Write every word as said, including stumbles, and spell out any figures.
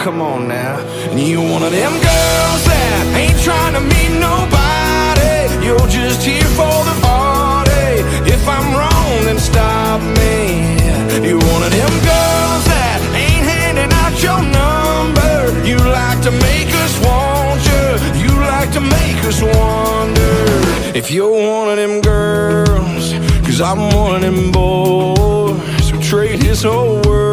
come on now. And you one of them girls that ain't trying to meet nobody. You're just here for the party. If I'm wrong, then stop me. You're one of them girls that ain't handing out your number. You like to make us want you. You like to make us wonder if you're one of them girls, 'cause I'm one of them boys who trade his whole world